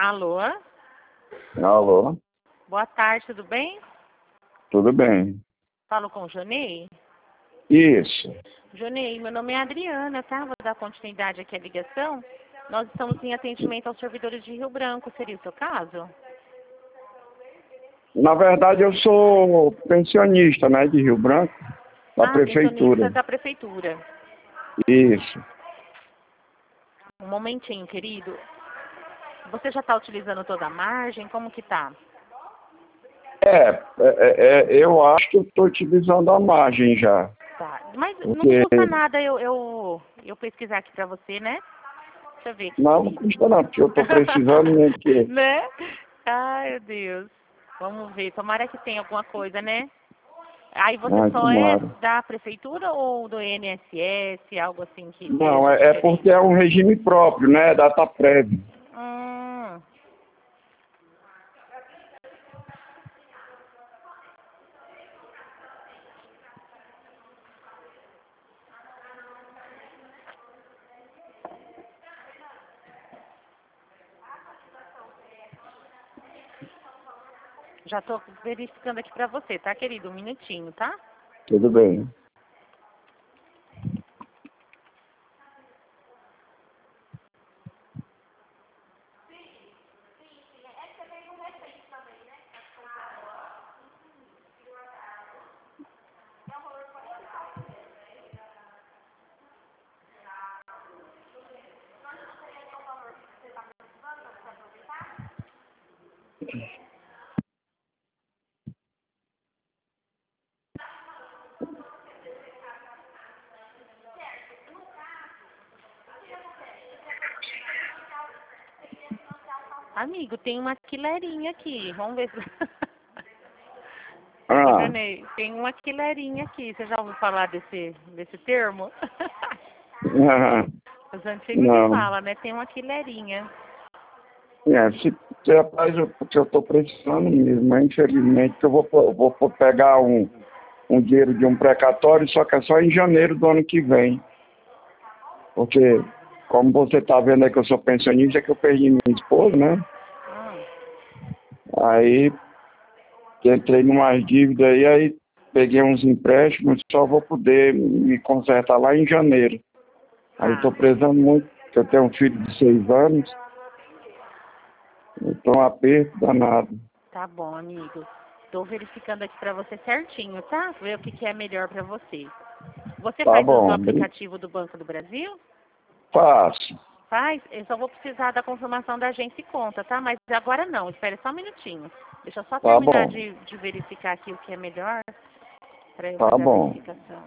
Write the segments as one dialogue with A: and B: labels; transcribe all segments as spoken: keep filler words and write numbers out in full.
A: Alô?
B: Alô?
A: Boa tarde, tudo bem?
B: Tudo bem.
A: Falo com o Jonei?
B: Isso.
A: Jonei, meu nome é Adriana, tá? Vou dar continuidade aqui à ligação. Nós estamos em atendimento aos servidores de Rio Branco. Seria o seu caso?
B: Na verdade, eu sou pensionista, né, de Rio Branco, da
A: ah,
B: prefeitura.
A: pensionista da prefeitura.
B: Isso.
A: Um momentinho, querido. Você já está utilizando toda a margem? Como que tá?
B: É, é, é, eu acho que eu estou utilizando a margem já.
A: Tá. Mas
B: Porque...
A: não custa nada eu, eu, eu pesquisar aqui para você, né? Deixa eu ver aqui.
B: Não, não custa não, porque eu estou precisando mesmo que...
A: Né? Ai, meu Deus. Vamos ver. Tomara que tenha alguma coisa, né? Aí você
B: Ai,
A: só é
B: tomara.
A: da prefeitura ou do I N S S, algo assim que
B: Não,
A: seja
B: é, é
A: diferente?
B: porque é um regime próprio, né, data prévia.
A: Hum. Já estou verificando aqui para você, tá, querido? Um minutinho, tá?
B: Tudo bem.
A: Amigo, tem uma quilerinha aqui. Vamos ver se... Ô,
B: Ah,
A: Jonei, tem uma quilerinha aqui. Você já ouviu falar desse, desse termo? Os antigos que
B: não.
A: falam, né? Tem uma quilerinha.
B: É, se, se rapaz, eu, porque eu estou precisando mesmo, mas infelizmente eu vou, eu vou pegar um, um dinheiro de um precatório, só que é só em janeiro do ano que vem. Porque, como você está vendo aí que eu sou pensionista, é que eu perdi minha esposa, né?
A: Hum.
B: Aí entrei numas dívidas aí, aí peguei uns empréstimos, só vou poder me consertar lá em janeiro. Aí estou
A: Tá.
B: precisando muito, porque eu tenho um filho de seis anos, então um aperto danado.
A: Tá bom, amigo. Tô verificando aqui pra você certinho, tá? Ver o que, que é melhor pra você. Você
B: Tá
A: faz uso do
B: bom,
A: aplicativo do Banco do Brasil?
B: faço.
A: Faz? Eu só vou precisar da confirmação da agência e conta, tá? Mas agora não, espere só um minutinho. Deixa eu só
B: Tá
A: terminar
B: bom,
A: de, de verificar aqui o que é melhor pra eu
B: tá
A: fazer a
B: bom.
A: verificação.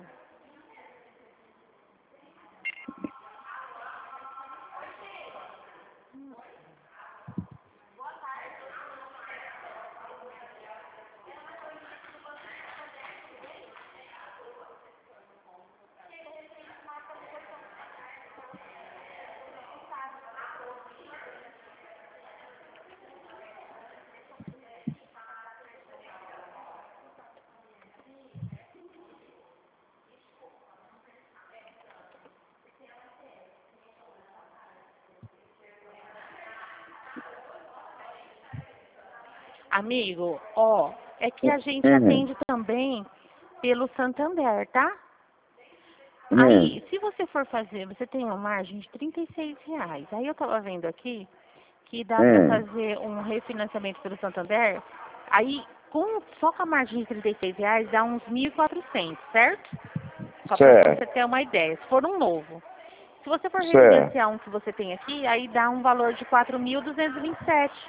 A: Amigo, ó, é que a gente
B: Hum,
A: atende também pelo Santander, tá?
B: hum,
A: Aí, se você for fazer, você tem uma margem de trinta e seis reais. Aí eu tava vendo aqui que dá para
B: hum,
A: fazer um refinanciamento pelo Santander. Aí, com, só com a margem de trinta e seis reais, dá uns mil e quatrocentos, certo? Só para você
B: certo,
A: ter uma ideia, se for um novo. Se você for
B: certo,
A: refinanciar um que você tem aqui, aí dá um valor de quatro mil duzentos e vinte e sete.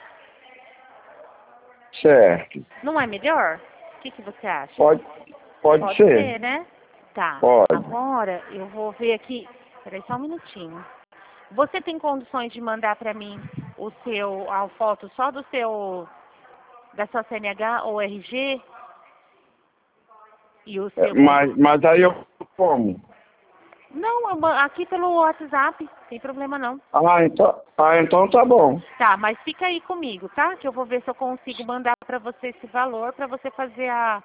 B: certo.
A: Não é melhor? O que, que você acha?
B: Pode, pode
A: Pode
B: ser,
A: ser, né? Tá.
B: pode.
A: Agora eu vou ver aqui. Peraí só um minutinho. Você tem condições de mandar para mim o seu, a foto só do seu, da sua C N H ou R G e o
B: É,
A: seu B R?
B: Mas, mas aí eu como?
A: Não, eu ma- aqui pelo WhatsApp, sem problema não.
B: Ah, então, ah, então tá bom.
A: Tá, mas fica aí comigo, tá? Que eu vou ver se eu consigo mandar para você esse valor para você fazer a,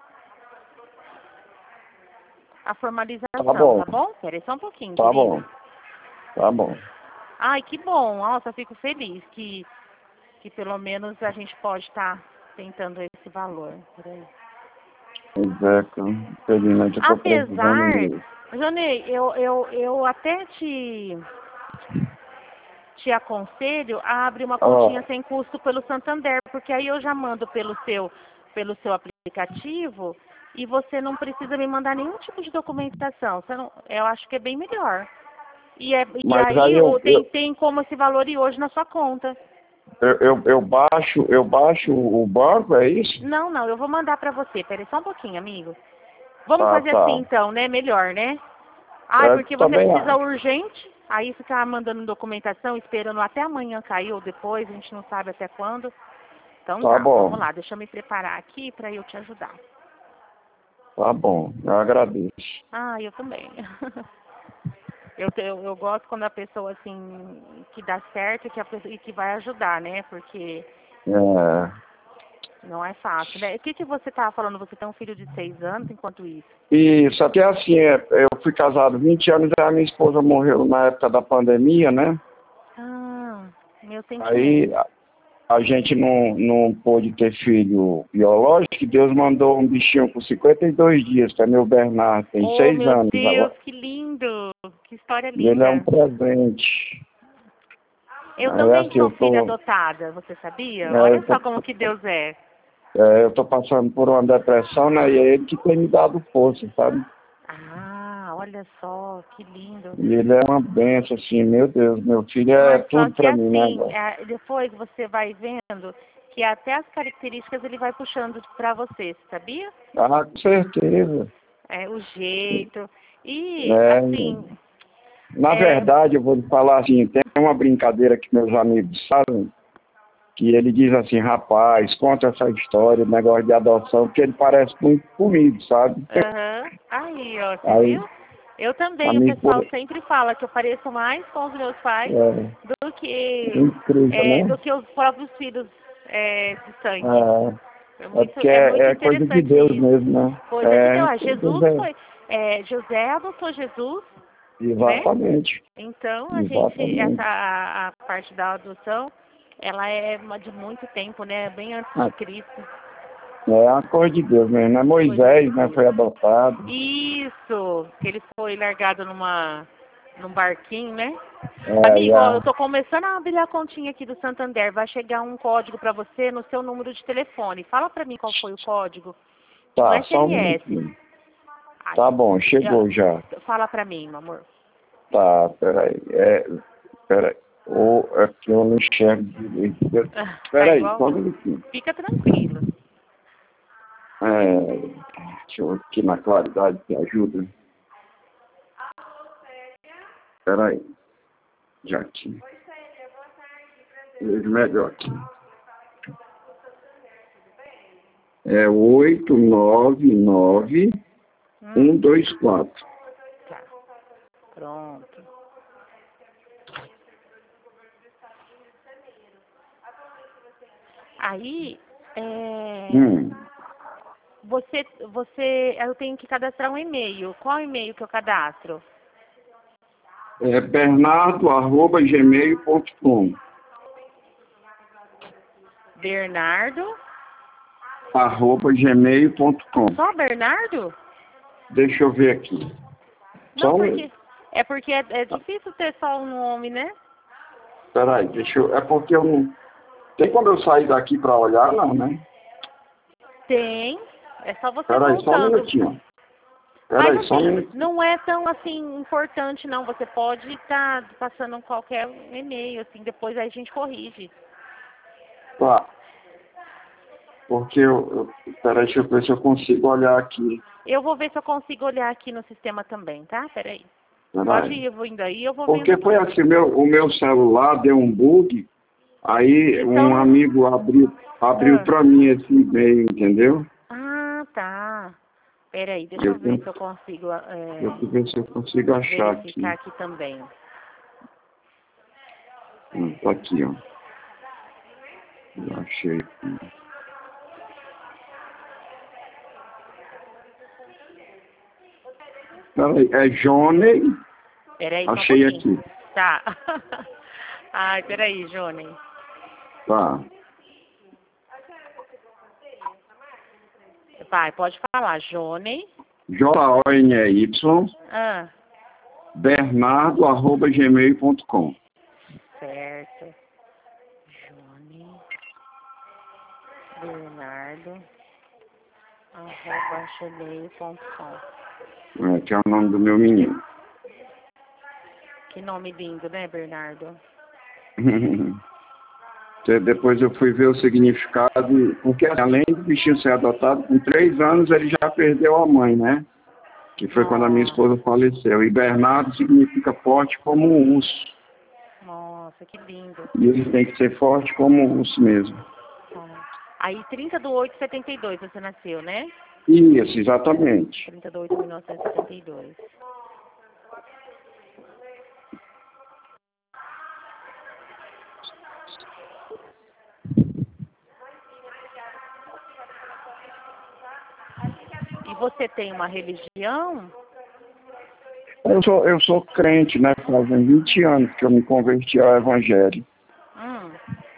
A: a
B: Tá
A: formalização,
B: bom,
A: tá bom? Peraí só um pouquinho,
B: tá
A: querido.
B: bom, tá bom.
A: Ai, que bom. Nossa, fico feliz que que pelo menos a gente pode estar tentando esse valor. Peraí.
B: Pois é, cara. Infelizmente eu tô
A: Apesar,
B: precisando mesmo.
A: Jonei, eu, eu, eu até te, te aconselho a abrir uma
B: Ó,
A: continha sem custo pelo Santander, porque aí eu já mando pelo seu, pelo seu aplicativo e você não precisa me mandar nenhum tipo de documentação. Você não, eu acho que é bem melhor. E, é, e
B: mas aí
A: aí
B: eu,
A: o- tem,
B: eu,
A: tem como esse valor ir hoje na sua conta.
B: eu, eu, eu baixo, eu baixo o banco, é isso?
A: Não, não, eu vou mandar pra você. Peraí só um pouquinho, amigo. Vamos
B: Tá,
A: fazer assim
B: tá.
A: então, né? Melhor, né? Ah,
B: É,
A: porque você
B: também
A: precisa
B: acho.
A: urgente, aí ficar mandando documentação, esperando até amanhã cair ou depois, a gente não sabe até quando. Então
B: Tá
A: tá, vamos
B: bom,
A: lá, deixa eu me preparar aqui pra eu te ajudar.
B: tá bom. Eu agradeço.
A: Ah, eu também. Eu, te- eu, eu gosto quando a pessoa, assim, que dá certo e que, a pessoa, e que vai ajudar, né? Porque
B: É.
A: não é fácil, né? O que, que você estava falando? Você tem um filho de seis anos enquanto isso?
B: Isso, até assim, é, eu fui casado vinte anos e a minha esposa morreu na época da pandemia, né?
A: Ah, meu
B: Aí
A: sentimento.
B: a, a gente não, não pôde ter filho biológico, e Deus mandou um bichinho com cinquenta e dois dias, que é meu Bernardo, tem
A: Oh,
B: seis
A: meu
B: anos
A: Deus,
B: agora.
A: que lindo! Que história
B: E ele é um
A: linda.
B: presente.
A: Eu
B: Aí
A: também
B: assim,
A: sou
B: eu
A: filha
B: tô,
A: adotada, você sabia?
B: é,
A: Olha
B: eu
A: só
B: tô,
A: como que Deus é.
B: é, eu tô passando por uma depressão, né? E é ele que tem me dado força, sabe?
A: Ah, olha só, que lindo.
B: E ele é uma benção, assim, meu Deus, meu filho é
A: Mas só
B: tudo
A: que
B: pra mim, né,
A: assim,
B: agora?
A: é, depois você vai vendo que até as características ele vai puxando pra você, sabia?
B: Ah, com certeza.
A: É, o jeito. E,
B: É,
A: assim,
B: na
A: é,
B: verdade, eu vou te falar assim, tem uma brincadeira que meus amigos fazem, que ele diz assim, rapaz, conta essa história, negócio de adoção, porque ele parece muito comigo, sabe?
A: aham. Aí, ó, você
B: Aí,
A: viu? Eu
B: a
A: também, o
B: minha
A: pessoal
B: esposa,
A: sempre fala que eu pareço mais com os meus pais
B: é,
A: do que,
B: incrível,
A: é,
B: né?
A: do que os próprios filhos é, de sangue.
B: É,
A: É
B: é
A: muito,
B: porque
A: é muito
B: é, é coisa de
A: interessante
B: Deus
A: isso.
B: mesmo, né?
A: Coisa de
B: É,
A: Deus. Ah,
B: Deus
A: Jesus
B: é,
A: foi. É, José adotou Jesus, né?
B: exatamente,
A: Então a gente, essa
B: exatamente.
A: a, a parte da adoção, ela é uma de muito tempo, né? Bem antes de Cristo.
B: É uma coisa de Deus mesmo, né?
A: Coisa de
B: Moisés, né,
A: Deus.
B: foi adotado.
A: Isso, que ele foi largado numa num barquinho, né?
B: É, e
A: Amigo, ó, eu
B: a,
A: tô começando a abrir a continha aqui do Santander. Vai chegar um código para você no seu número de telefone. Fala para mim qual foi o código no
B: tá, só um
A: S M S.
B: minutinho.
A: Ai,
B: Tá bom, chegou
A: eu-
B: já.
A: fala para mim, meu amor.
B: Tá, peraí. É, peraí. O, é que eu não enxergo direito.
A: Tá
B: Peraí,
A: igual?
B: só um minutinho.
A: Fica tranquilo.
B: É, deixa eu aqui na claridade que ajuda. Peraí. Já aqui. Vejo melhor aqui. É oito nove nove um
A: Hum,
B: dois quatro.
A: tá. Pronto. Aí, é,
B: Hum.
A: você, você, eu tenho que cadastrar um e-mail. Qual e-mail que eu cadastro?
B: É bernardo arroba gmail ponto com.
A: Bernardo?
B: Arroba gmail ponto com.
A: Só Bernardo?
B: Deixa eu ver aqui.
A: Não,
B: Só um.
A: porque é porque é, é difícil ter só um nome, né?
B: Peraí, deixa eu. É porque eu não. Tem como eu sair daqui para olhar, não, né?
A: Tem. É só você
B: Peraí, só um
A: voltando.
B: minutinho.
A: Mas
B: Peraí, só um
A: assim,
B: minutinho.
A: não é tão assim importante não. Você pode estar passando qualquer e-mail, assim, depois aí a gente corrige.
B: Tá. Porque eu, eu. Peraí, deixa eu ver se eu consigo olhar aqui.
A: Eu vou ver se eu consigo olhar aqui no sistema também, tá? Peraí. Pode
B: Peraí.
A: ir indo aí, eu vou vendo
B: Porque foi
A: aqui.
B: assim, meu, o meu celular deu um bug, aí um
A: Então,
B: amigo abriu, abriu
A: ah,
B: para mim esse e-mail, entendeu?
A: ah, tá. Peraí, deixa
B: Eu
A: eu ver
B: tenho,
A: se eu consigo
B: eu
A: é,
B: tenho que ver se eu consigo achar
A: verificar
B: aqui.
A: aqui também.
B: Hum, tá aqui, ó. Eu achei aqui. Peraí, é Johnny.
A: Peraí, só um
B: Achei
A: pouquinho.
B: aqui.
A: Tá. Ai, peraí, Johnny.
B: Tá.
A: Vai, pode falar. Johnny.
B: J O N E Y.
A: Ah.
B: Bernardo, arroba gmail ponto com.
A: Certo. Johnny. Bernardo. Arroba gmail ponto com.
B: É, que é o nome do meu menino.
A: Que nome lindo, né, Bernardo?
B: Depois eu fui ver o significado, porque além do bichinho ser adotado, com três anos ele já perdeu a mãe, né? Que foi
A: Nossa.
B: quando a minha esposa faleceu. E Bernardo significa forte como um urso.
A: Nossa, que lindo.
B: E ele tem que ser forte como um urso mesmo.
A: Tá. Aí, trinta de oito de setenta e dois você nasceu, né?
B: Isso, exatamente.
A: trinta de oito de mil novecentos e setenta e dois. E você tem uma religião?
B: Eu sou, eu sou crente, né? Fazem vinte anos que eu me converti ao Evangelho.
A: Hum.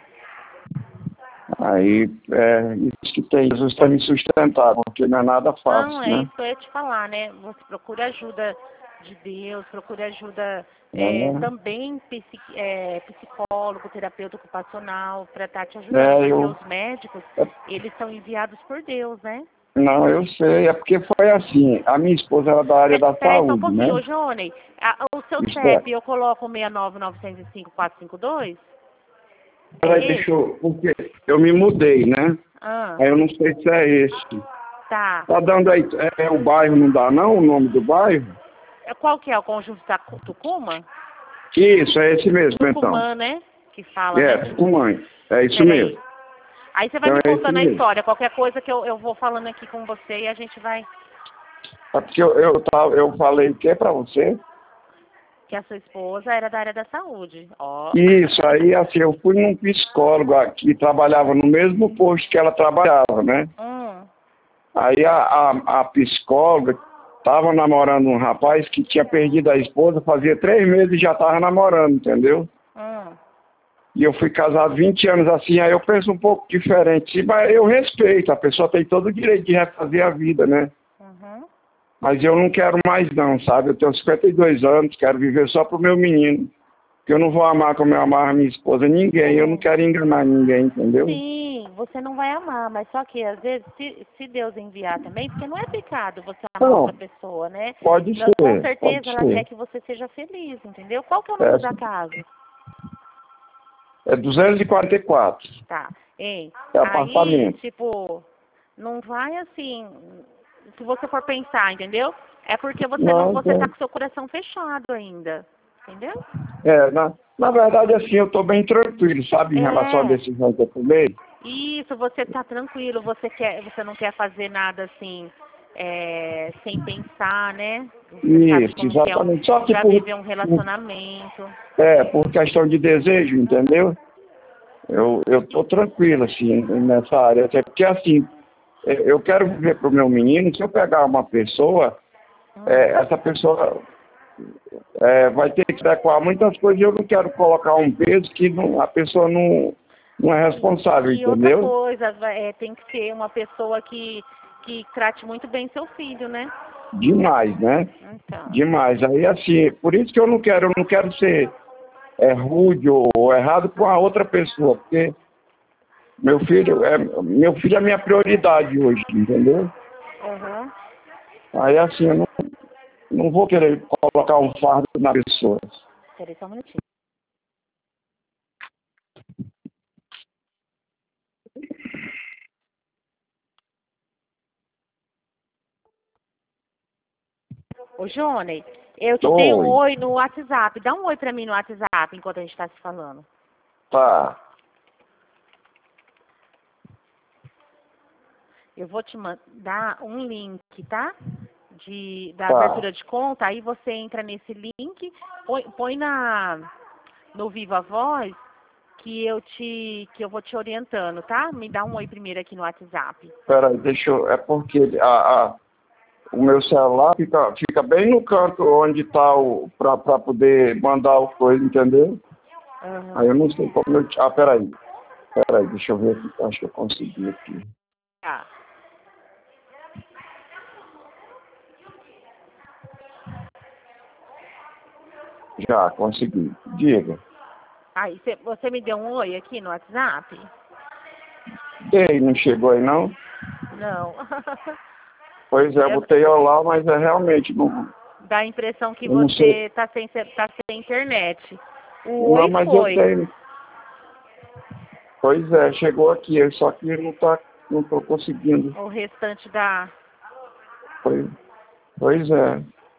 B: Aí, é isso que tem. Jesus para me sustentar, porque não é nada fácil,
A: Não, é
B: né?
A: isso que eu ia te falar, né? Você procura ajuda de Deus, procura ajuda é,
B: É,
A: também psiqui, é, psicólogo, terapeuta ocupacional, para estar te ajudando.
B: é,
A: Porque
B: eu,
A: os médicos,
B: é,
A: eles são enviados por Deus, né?
B: não, eu sei. É porque foi assim. A minha esposa era da área
A: Pe-
B: da
A: Peraí só um
B: saúde, né?
A: pouquinho, ô Johnny. A- O seu
B: Isso
A: C E P
B: é.
A: eu coloco seis nove nove zero cinco quatro cinco dois? É
B: Peraí, deixa
A: esse?
B: eu... Porque eu me mudei, né?
A: Ah,
B: Aí eu não sei se é esse.
A: tá.
B: Tá dando aí... É, o bairro, não dá não? O nome do bairro?
A: É, qual que é? O conjunto da Cu- Tucuma?
B: Isso, é esse mesmo, então.
A: Tucumã, né? Que fala,
B: É,
A: né?
B: Tucumã. É isso
A: Peraí.
B: mesmo.
A: Aí você vai
B: Então
A: me
B: é esse
A: contando a
B: mesmo.
A: história. Qualquer coisa que eu, eu vou falando aqui com você e a gente vai...
B: É porque eu, eu, tava- eu falei o que pra você?
A: Que a sua esposa era da área da saúde. Ó.
B: Isso, aí assim, eu fui num psicólogo aqui, trabalhava no mesmo posto que ela trabalhava, né?
A: Hum.
B: Aí a, a, a psicóloga tava namorando um rapaz que tinha perdido a esposa, fazia três meses e já tava namorando, entendeu?
A: Hum.
B: E eu fui casado vinte anos assim, aí eu penso um pouco diferente, mas eu respeito, a pessoa tem todo o direito de refazer a vida, né?
A: Uhum.
B: Mas eu não quero mais não, sabe? Eu tenho cinquenta e dois anos, quero viver só pro meu menino. Que eu não vou amar como eu amava minha esposa ninguém, eu não quero enganar ninguém, entendeu?
A: Sim, você não vai amar, mas só que às vezes, se, se Deus enviar também, porque não é pecado você amar
B: Não,
A: outra pessoa, né?
B: pode
A: Não, com
B: ser,
A: certeza
B: pode
A: ela quer
B: ser.
A: que você seja feliz, entendeu? Qual que é o número da
B: É,
A: casa?
B: é duzentos e quarenta e quatro,
A: Tá. Hein?
B: é
A: Aí,
B: apartamento.
A: tipo, não vai assim, se você for pensar, entendeu? É porque você não,
B: Não,
A: você tá
B: então,
A: com seu coração fechado ainda, entendeu?
B: é, na, na verdade, assim, eu estou bem tranquilo, sabe, em relação à
A: É,
B: decisão que eu tomei.
A: isso, você tá tranquilo, você quer, você não quer fazer nada assim, é, sem pensar, né? Você sabe
B: Isso,
A: como que é um,
B: exatamente. Só que
A: já
B: por,
A: viver um relacionamento.
B: é, por questão de desejo, entendeu? Eu eu tô tranquilo, assim, nessa área. Até porque, assim, é, eu quero viver pro meu menino, se eu pegar uma pessoa,
A: Hum.
B: é, essa pessoa é, vai ter que adequar muitas coisas e eu não quero colocar um peso que não, a pessoa não, não é responsável,
A: E, e outra
B: entendeu?
A: coisa, vai- é, tem que ser uma pessoa que, que trate muito bem seu filho, né?
B: Demais, né?
A: Então.
B: Demais. Aí, assim, por isso que eu não quero, eu não quero ser é, rude ou, ou errado com a outra pessoa, porque meu filho é, meu filho é minha prioridade hoje, entendeu?
A: Uhum.
B: Aí, assim, eu não, não vou querer colocar um fardo na pessoa.
A: Peraí só um minutinho. Ô, Johnny, eu te dei um
B: Oi,
A: oi no WhatsApp. Dá um oi pra mim no WhatsApp enquanto a gente tá se falando.
B: tá.
A: Eu vou te mandar um link, tá? De, da
B: Tá,
A: abertura de conta. Aí você entra nesse link, põe, põe na, no Viva Voz que eu te que eu vou te orientando, tá? Me dá um oi primeiro aqui no WhatsApp.
B: peraí, deixa eu... É porque a, a, o meu celular fica, fica bem no canto onde tá o... Pra, pra poder mandar o coisa, entendeu? Aí
A: Aham.
B: eu não sei como eu... Ah, peraí. Peraí, deixa eu ver aqui. Acho que eu consegui aqui.
A: Tá.
B: Já, consegui. Diga.
A: Aí, cê, você me deu um oi aqui no WhatsApp?
B: Dei, não chegou aí não?
A: Não.
B: Pois é, eu
A: Eu-
B: botei olá, mas é realmente não.
A: Dá a impressão que
B: Eu não sei.
A: você tá sem, tá sem internet. O
B: Não,
A: oi
B: mas eu
A: foi.
B: tenho. Pois é, chegou aqui, só que não tá, não tô conseguindo.
A: O restante da...
B: Pois, pois é.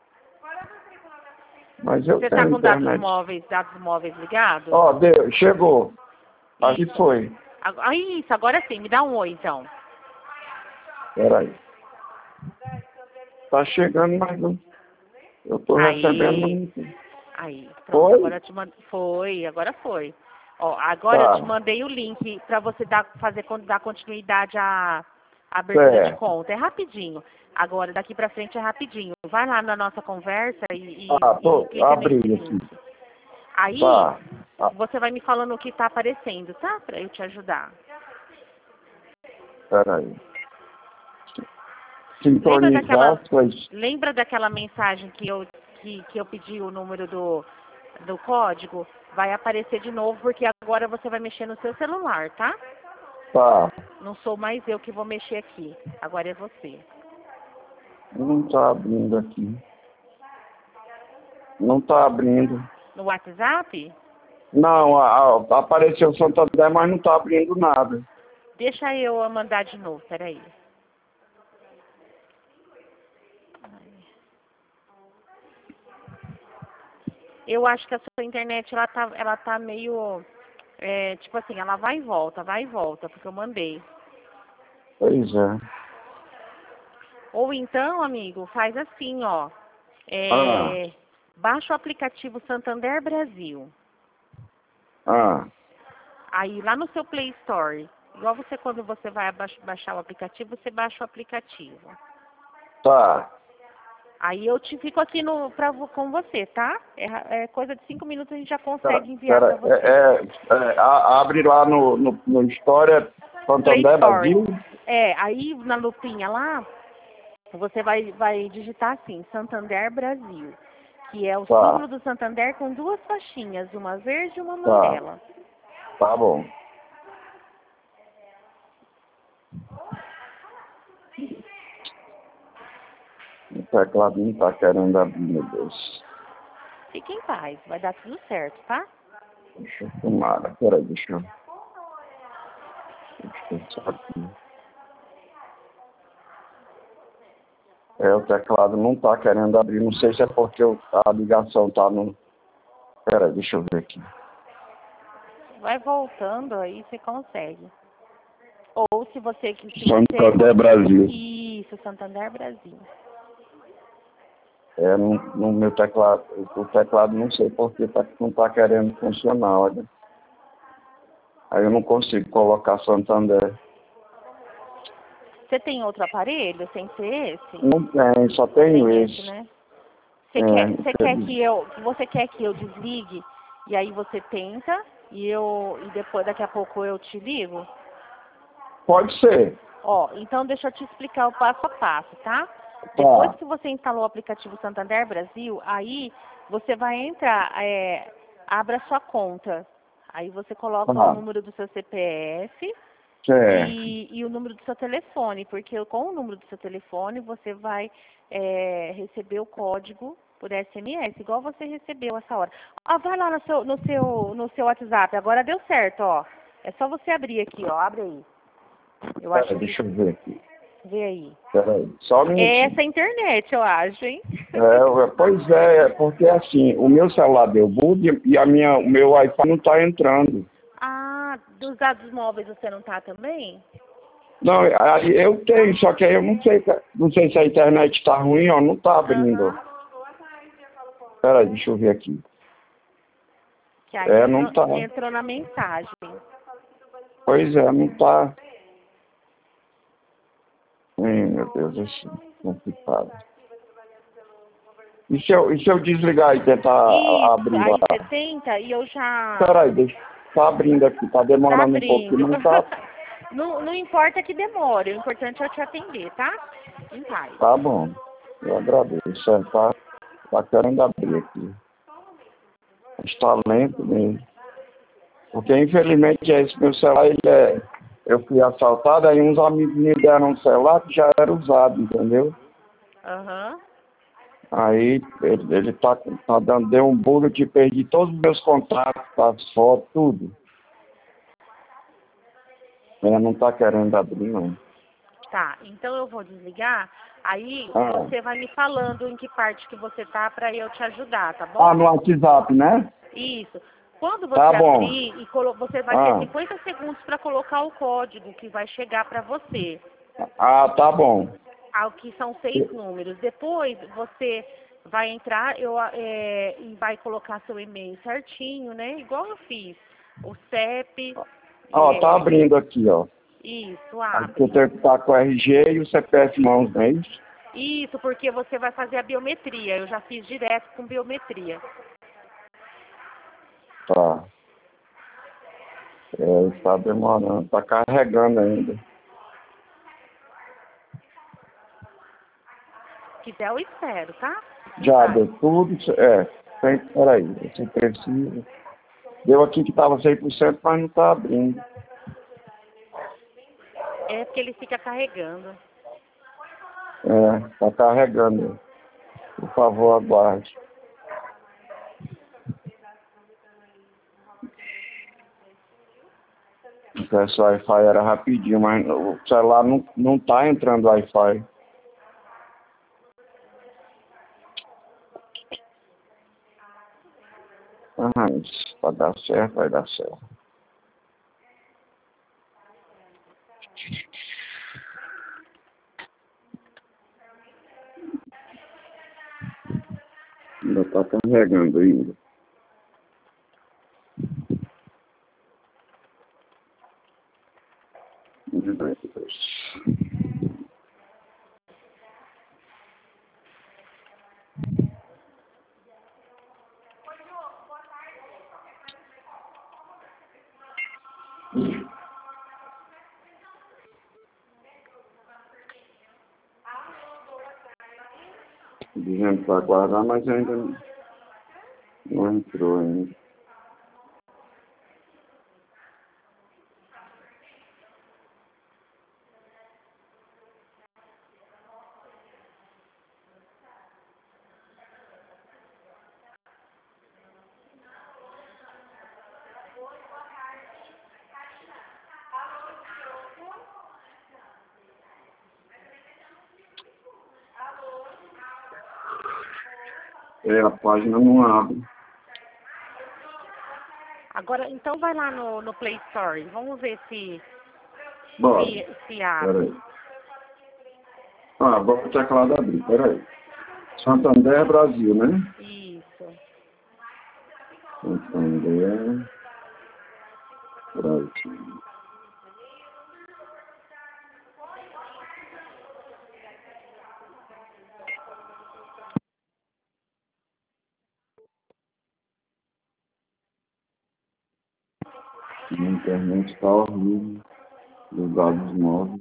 B: Mas eu
A: Você tá
B: tenho
A: com dados
B: internet.
A: móveis, dados móveis ligados?
B: Ó, deu, chegou. Aqui
A: Isso.
B: foi.
A: Agora, ah, isso, agora sim, me dá um oi então.
B: Peraí. Tá chegando, mas não. Eu tô recebendo, mas
A: Aí,
B: não tem.
A: aí, pronto,
B: Foi?
A: agora eu te mandei. Foi, agora foi. Ó, agora eu te
B: Tá.
A: mandei o link para você dar, fazer, con- dar continuidade à, à abertura de
B: Certo.
A: conta. É rapidinho. Agora, daqui pra frente é rapidinho. Vai lá na nossa conversa e, e,
B: Ah,
A: e
B: tô.
A: clica
B: Abri
A: nesse
B: aqui.
A: link. Aí,
B: Tá. Ah,
A: você vai me falando o que tá aparecendo, tá? Pra eu te ajudar.
B: peraí.
A: Lembra daquela,
B: Sincronizar suas.
A: lembra daquela mensagem que eu, que, que eu pedi o número do, do código? Vai aparecer de novo, porque agora você vai mexer no seu celular, tá?
B: Tá.
A: Não sou mais eu que vou mexer aqui. Agora é você.
B: Não tá abrindo aqui. Não tá abrindo.
A: No WhatsApp?
B: Não, a, a, apareceu Santander, mas não tá abrindo nada.
A: Deixa eu mandar de novo, peraí. Eu acho que a sua internet, ela tá, ela tá meio... É, tipo assim, ela vai e volta, vai e volta, porque eu mandei.
B: Pois é.
A: Ou então, amigo, faz assim, ó.
B: Ah,
A: É, baixa o aplicativo Santander Brasil.
B: ah,
A: Aí lá no seu Play Store, igual você quando você vai abaix- baixar o aplicativo, você baixa o aplicativo.
B: tá.
A: Aí eu te fico aqui no, pra, vo- com você, tá? É, ra- é coisa de cinco minutos a gente já
B: Pera,
A: consegue enviar
B: pera,
A: pra
B: é,
A: você.
B: é, é, a- abre lá no, no, no História
A: Play
B: Santander
A: Store.
B: Brasil.
A: É, aí na lupinha lá, você vai, vai digitar assim, Santander Brasil. Que é o
B: Tá,
A: símbolo do Santander com duas faixinhas, uma verde e uma
B: tá,
A: amarela.
B: tá bom. O teclado não tá querendo abrir, meu Deus.
A: Fique em paz, vai dar tudo certo, tá?
B: Deixa eu tomar. Peraí, deixa eu. Deixa eu só aqui. É, o teclado não tá querendo abrir. Não sei se é porque eu- a ligação tá no. Peraí, deixa eu ver aqui.
A: Vai voltando aí, você consegue. Ou se você que se você
B: Santander Brasil.
A: isso, Santander Brasil.
B: É, no, no meu teclado, o teclado não sei porque tá, não tá querendo funcionar, olha. Aí eu não consigo colocar Santander.
A: Você tem outro aparelho sem ser esse?
B: Não tem, só tenho
A: Tem
B: esse.
A: esse, né? Você
B: É,
A: quer, você quer
B: entendi.
A: que eu, você quer que eu desligue e aí você tenta e eu e depois daqui a pouco eu te ligo?
B: Pode ser.
A: Ó, então deixa eu te explicar o passo a passo, tá? Depois
B: Tá.
A: que você instalou o aplicativo Santander Brasil, aí você vai entrar, é, abra sua conta. Aí você coloca o
B: Tá.
A: número do seu C P F
B: Certo.
A: e, e o número do seu telefone, porque com o número do seu telefone você vai é, receber o código por S M S, igual você recebeu essa hora. Ah, vai lá no seu, no seu, no seu WhatsApp, agora deu certo, ó. É só você abrir aqui, ó, abre aí. Eu
B: Pera,
A: acho que...
B: deixa eu ver aqui.
A: Vê aí.
B: Peraí, só um
A: É
B: minutinho.
A: essa internet, eu acho, hein?
B: É, é, pois é, é porque assim, o meu celular deu bug e a minha, o meu Wi-Fi não tá entrando.
A: Ah, dos dados móveis você não tá também?
B: Não, aí eu tenho, só que aí eu não sei, não sei se a internet tá ruim, ó, não tá abrindo.
A: Aham.
B: Peraí, deixa eu ver aqui.
A: Que aí
B: É, não
A: entrou,
B: tá.
A: entrou na mensagem.
B: Pois é, não tá. Ai, meu Deus, isso é complicado. E se eu, e se eu desligar e tentar
A: Isso,
B: abrir
A: aí
B: lá?
A: você tenta e eu já...
B: Peraí, deixa. Tá abrindo aqui, tá
A: Tá
B: demorando um
A: abrindo.
B: pouquinho, mas tá.
A: Não, não importa que demore, o importante é eu te atender, tá? Em paz.
B: Tá bom. Eu agradeço. É, tá, tá querendo abrir aqui. Está lento mesmo. Porque infelizmente esse meu celular, ele é, eu fui assaltado, aí uns amigos me deram um celular que já era usado, entendeu?
A: Aham. Uhum.
B: Aí ele, ele tá, tá dando, deu um bug que perdi todos os meus contatos, as fotos, tudo. Ela não tá querendo abrir, não.
A: Tá, então eu vou desligar, aí
B: Ah,
A: você vai me falando em que parte que você tá pra eu te ajudar, tá bom?
B: ah no WhatsApp, né?
A: Isso. Quando
B: Tá
A: você
B: bom.
A: abrir, e colo- você vai ter
B: Ah,
A: cinquenta segundos para colocar o código que vai chegar para você,
B: ah, tá bom.
A: ao que são seis números. Depois você vai entrar eu, é, e vai colocar seu e-mail certinho, né? Igual eu fiz. O C E P,
B: Ó, tá
A: é,
B: abrindo aqui, ó.
A: isso,
B: Aí você
A: abre.
B: tem que estar com o R G e o C P F em mãos, não é isso?
A: Isso, porque você vai fazer a biometria. Eu já fiz direto com biometria.
B: Tá. É, está demorando, tá carregando ainda.
A: Se quiser, eu espero, tá?
B: Já
A: Vai.
B: deu tudo, é, tem, peraí, você precisa. Deu aqui que tava cem por cento, mas não tá abrindo.
A: É porque ele fica carregando.
B: É, tá carregando. Por favor, aguarde. Esse Wi-Fi era rapidinho, mas o celular não, não tá entrando Wi-Fi. Ah, isso vai dar certo, vai dar certo. Ainda tá carregando ainda. Dizendo para aguardar, mas ainda não, não entrou ainda. É, a página não abre.
A: Agora, então vai lá no, no Play Store. Vamos ver se,
B: Bora.
A: se, se abre.
B: Peraí. Ah, vou teclado abrir, peraí. Santander, Brasil, né?
A: Isso.
B: Santander, Brasil. A internet está horrível. Os dados móveis.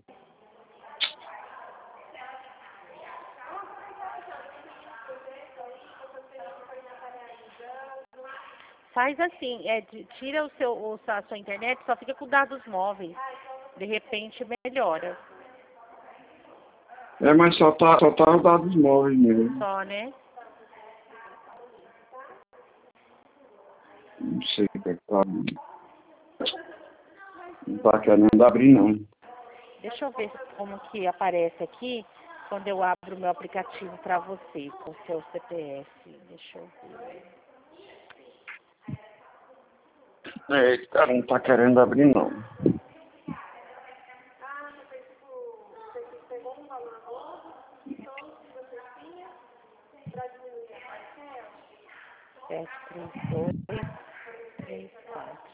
A: Faz assim, é, de- tira o seu, o, a sua internet, só fica com dados móveis. De repente melhora.
B: É, mas só tá, só tá os dados móveis mesmo.
A: Só, né?
B: Não sei o que é que tá abrindo. Não tá querendo abrir, não.
A: Deixa eu ver como que aparece aqui quando eu abro o meu aplicativo para você, com o seu C P F. Deixa eu ver.
B: É, esse cara não tá querendo abrir, não.
A: sete, três, dois, três, quatro.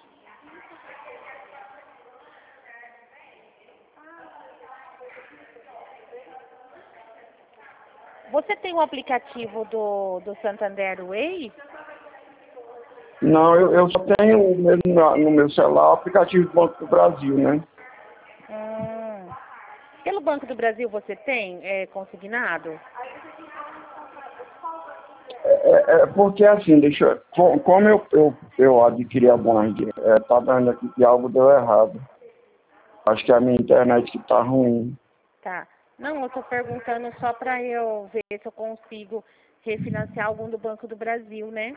A: Você tem o aplicativo do, do Santander Way?
B: Não, eu, eu só tenho mesmo na- no meu celular o aplicativo do Banco do Brasil, né?
A: Hum. Pelo Banco do Brasil você tem é, consignado?
B: é, é porque assim, deixa eu, co- como eu, eu, eu adquiri a Band, é, tá dando aqui que algo deu errado. Acho que a minha internet que tá ruim.
A: Tá. Não, eu tô perguntando só para eu ver se eu consigo refinanciar algum do Banco do Brasil, né?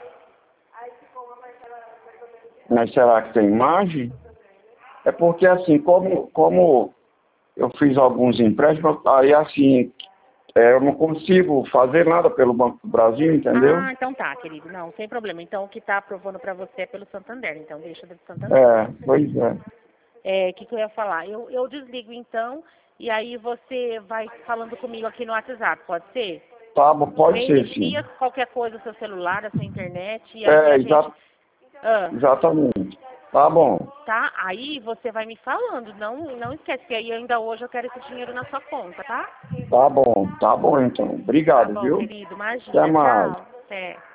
B: Mas será que tem margem? É porque assim, como, como eu fiz alguns empréstimos, aí assim, é, eu não consigo fazer nada pelo Banco do Brasil, entendeu?
A: Ah, então tá, querido. Não, sem problema. Então o que tá aprovando para você é pelo Santander. Então deixa do Santander.
B: É, pois é.
A: É, o que, que eu ia falar? Eu, eu desligo então e aí você vai falando comigo aqui no WhatsApp, pode ser?
B: Tá bom, pode ser sim.
A: Reinicia qualquer coisa, seu celular, a sua internet, e aí
B: É,
A: a
B: exa
A: gente. Ah,
B: exatamente. Tá bom,
A: tá? Aí você vai me falando. Não, não esquece que aí ainda hoje eu quero esse dinheiro na sua conta, tá?
B: tá bom, tá bom então.
A: Tá
B: Obrigado,
A: bom,
B: viu?
A: querido.
B: Até
A: Imagina.
B: mais.
A: Tchau. Até.